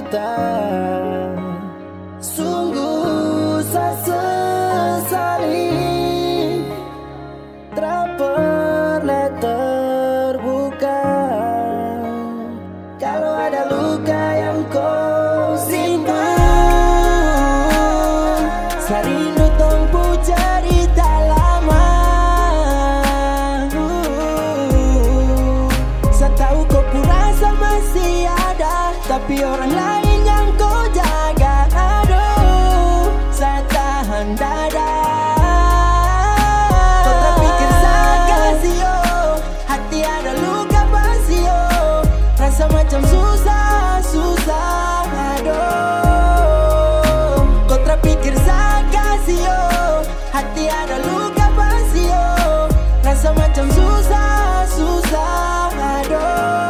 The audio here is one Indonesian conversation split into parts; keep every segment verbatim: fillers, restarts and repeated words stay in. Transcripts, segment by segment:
kita. Sungguh saya sesali tak pernah terbuka. Kalau ada luka yang kau simpan, saya rindu tongpu cerita lama. uh, Saya tahu kau rasa masih ada, tapi orang lain yang kau jaga. Aduh, saya tahan dada. Kau terpikir saya kasih yo, hati ada luka pasti yo. Rasa macam susah, susah. Aduh, kau terpikir saya kasih yo, hati ada luka pasti yo. Rasa macam susah, susah. Aduh,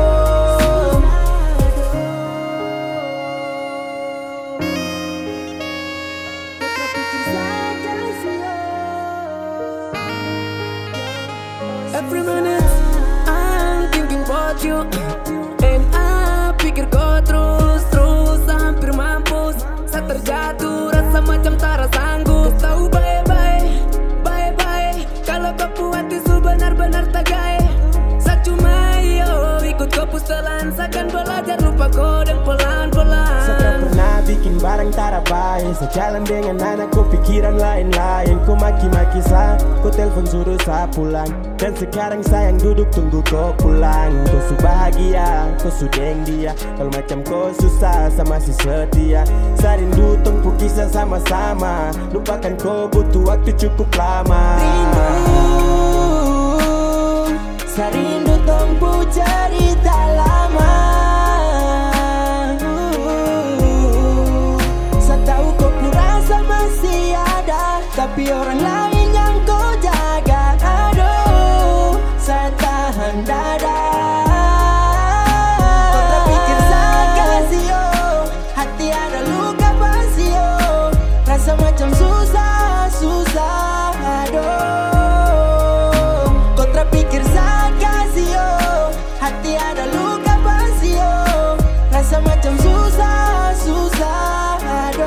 every minute I'm thinking about you, and I pikir kau terus terus hampir mampus. Saat terjatuh rasa macam tak sanggup. Kau tahu baik-baik, baik-baik kalau kau puas itu benar-benar tak gaya. Saya cuma yo ikut kau pustelan, seakan belajar lupa kau dan pelan-pelan. saya pernah bikin barang tak baik. Saya jalan dengan anakku pikiran lain-lain. Ku maki-maki saya, ku telepon suruh saya pulang. Dan sekarang sayang duduk tunggu kau pulang. Kau su bahagia, kau su deng dia. Kalau macam kau susah, saya masih setia. Saya rindu tunggu kisah sama-sama. Lupakan kau butuh waktu cukup lama. Rindu, saya rindu tunggu cerita lama. Saya tahu kau rasa masih ada, tapi orang lain yang kau jaga. Aduh, saya tahan dada. Kau terpikir saya kasih yo, hati ada luka pasti yo. Rasa macam susah, susah. Aduh, kau terpikir saya kasih yo, hati ada luka pasti yo. Rasa macam susah, susah.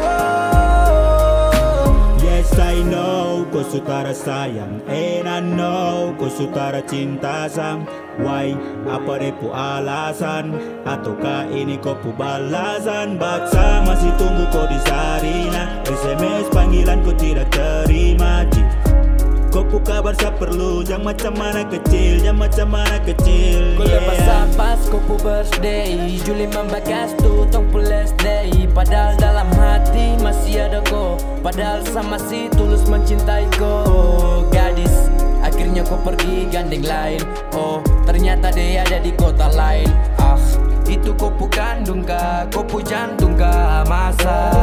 Aduh, yes I know kau sutara sayang, and I know kau sutara cinta sang. Why? Apa repu alasan? Ataukah ini kau pu balasan? Baksa masih tunggu kau di Sarina. S M S panggilan kau tidak terima. Cik, kau pu kabar saya perlu. Jam macam mana kecil, jam macam mana kecil. Kau lepas pas kau pu birthday, Juli membagas tu tong pu last day. Padahal dalam hati masih ada kau, padahal saya masih tulus mencintai kau. Gadis, akhirnya kau pergi gandeng lain. Oh, ternyata dia ada di kota lain. Ah, itu kau pu kandung kah, kau pu jantung kah? Masa